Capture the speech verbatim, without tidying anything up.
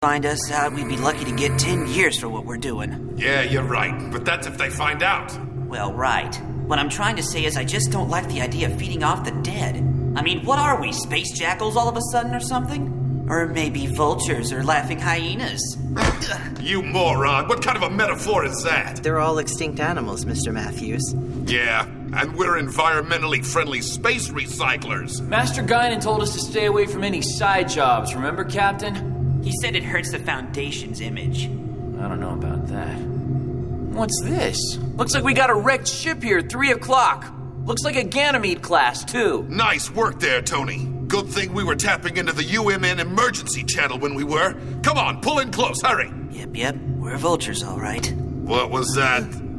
find us out, we'd be lucky to get ten years for what we're doing. Yeah, you're right, but that's if they find out. Well, right. What I'm trying to say is I just don't like the idea of feeding off the dead. I mean, what are we, space jackals all of a sudden or something? Or maybe vultures or laughing hyenas. You moron, what kind of a metaphor is that? They're all extinct animals, Mister Matthews. Yeah, and we're environmentally friendly space recyclers. Master Guinan told us to stay away from any side jobs, remember, Captain? He said it hurts the Foundation's image. I don't know about that. What's this? Looks like we got a wrecked ship here at three o'clock. Looks like a Ganymede class, too. Nice work there, Tony. Good thing we were tapping into the U M N emergency channel when we were. Come on, pull in close, hurry. Yep, yep, we're vultures, all right. What was that?